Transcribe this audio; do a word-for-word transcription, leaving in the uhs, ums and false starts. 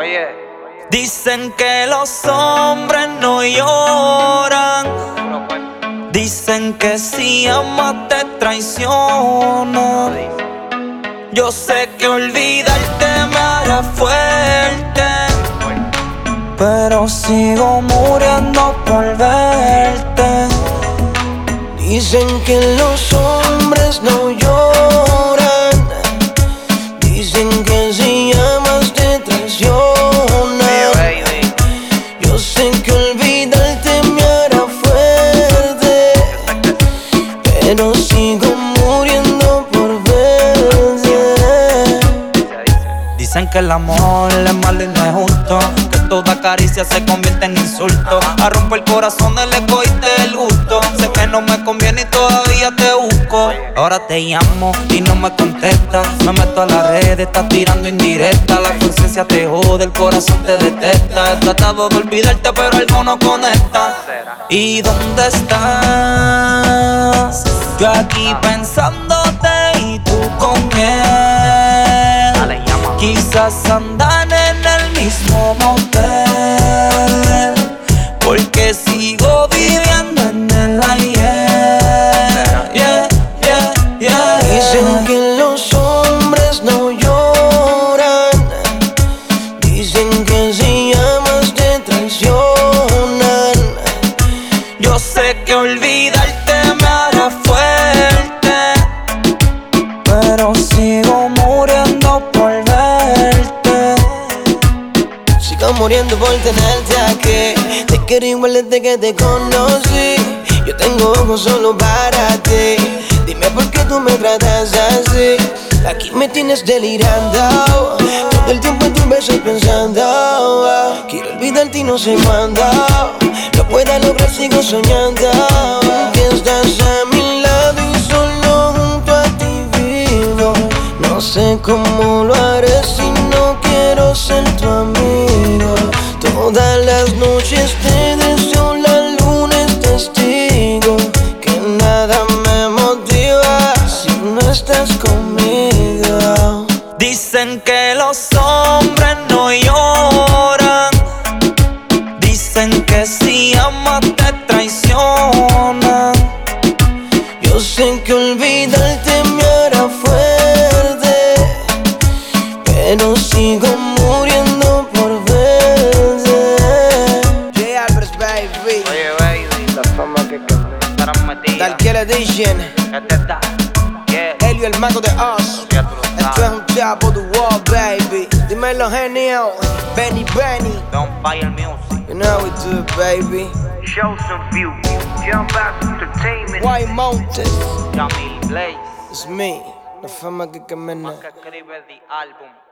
Oye, dicen que los hombres no lloran. Dicen que si amas te traiciona. Yo sé que olvidarte me hará fuerte, pero sigo muriendo por verte. Dicen que los hombres no lloran. Dicen que si amas te traicionan. Yo sé que olvidarte me hará fuerte, pero sigo muriendo por verte. Dicen que el amor es malo y no es justo, que toda caricia se convierte en insulto. A romper el corazón del egoísta del gusto. Sé que no me conviene y todavía te busco. Ahora te llamo y no me contestas. Me meto a las redes, estás tirando indirecta. La conciencia te jode, el corazón te detesta. He tratado de olvidarte pero algo no conecta. ¿Y dónde estás? Yo aquí pensándote y tú con él. Quizás andan en el mismo motel, porque sigo viviendo en el ayer. Yeah, yeah, yeah. Dicen que los hombres no lloran. Dicen que si amas te traicionan. Yo sé que olvidarte me hará fuerte, pero sigo muriendo por verte. Sigo muriendo por tenerte aquí. Te quiero igual desde que te conocí. Yo tengo ojos solo para ti. Dime por qué tú me tratas así. Aquí me tienes delirando. Todo el tiempo en tus besos pensando. Quiero olvidarte y no sé cuándo lo pueda lograr, sigo soñando que estás a mi lado y solo junto a ti vivo. No sé cómo lo haré si no quiero ser tu amigo. Todas las noches te deseo, la luna es testigo, que nada me motiva si no estás conmigo. Dicen que los hombres no lloran. Dicen que si amas te traicionan. Yo sé que olvidarte me hará fuerte, pero sigo muriendo por verte. J. Alvarez, baby. oye, baby, la fama que estarán metidas. Darkiel Edition. Este está, yeah. Elio, el mago de Oz. Ya tú lo Esto es sabes. un top of the world, baby. Dímelo, genio. Benny, Benny. Don't fire music. You know we do it, baby. Show some view. Jump out entertainment. White Mountain. Jamil Blaze. It's me. La fama que camina. Más que escribe the álbum.